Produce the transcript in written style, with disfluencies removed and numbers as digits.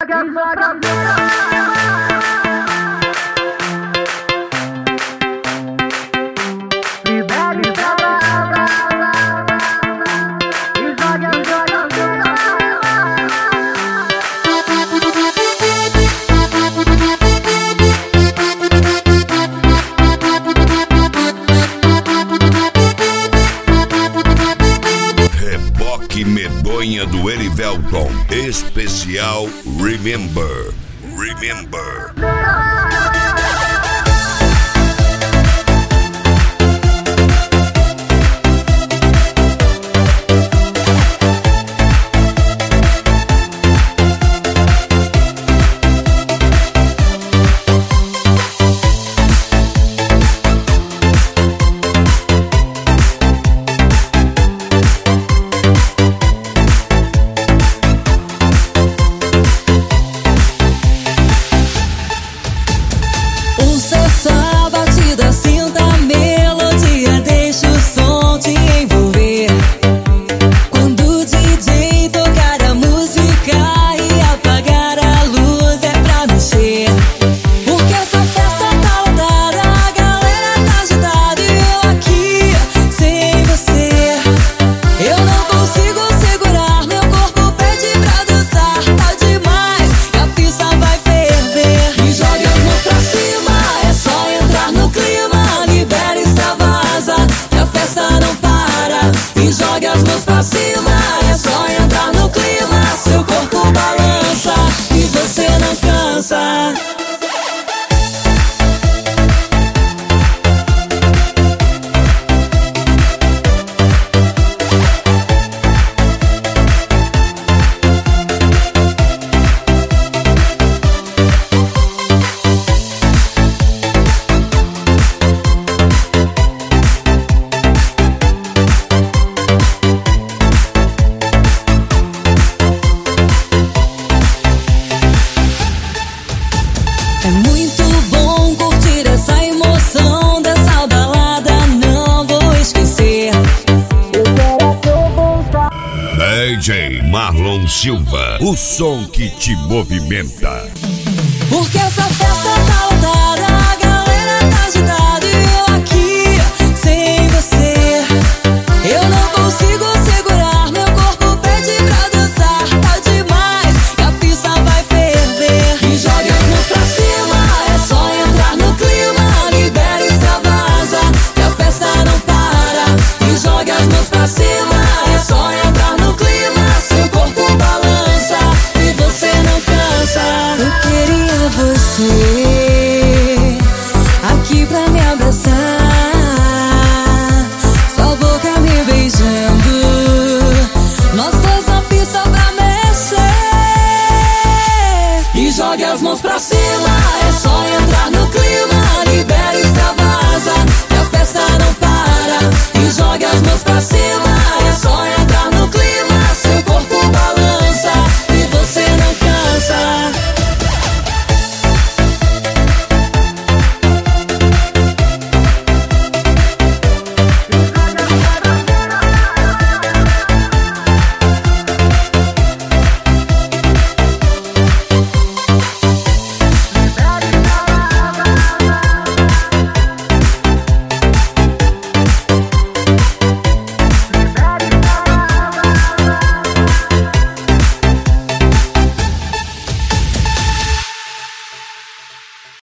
joga pra libere pra e joga Reboque medonha do Erivelton, especial Remember. Essa batida, sinta a melodia, deixa o som te envolver. Quando o DJ tocar a música e apagar a luz é pra mexer. Porque essa festa tá lotada, a galera tá agitada e eu aqui sem você. Eu não consigo segurar, meu corpo pede pra dançar. Tá demais, e a pista vai ferver. E jogue as mãos pra cima, é só entrar no clima, libera e extravasa, que a festa não para. E jogue as mãos pra cima, é só entrar no clima, seu corpo balança e você não cansa. É muito bom curtir essa emoção dessa balada, não vou esquecer. DJ Marlon Silva, o som que te movimenta. Porque essa festa tá lotada, a galera tá agitada e eu aqui sem você. Eu não consigo segurar, meu corpo pede pra dançar. Tá demais, e a pista vai ferver. E jogue as mãos pra cima, é só entrar no clima, libera e extravasa, que a festa não para. E jogue as mãos pra cima, é só entrar no clima, seu corpo balança e você não cansa. Eu queria você aqui pra me abraçar, sua boca me beijando, nós dois na pista pra mexer. E jogue as mãos pra cima, é só entrar no clima, libera e extravasa, que a festa não para. E jogue as mãos pra cima,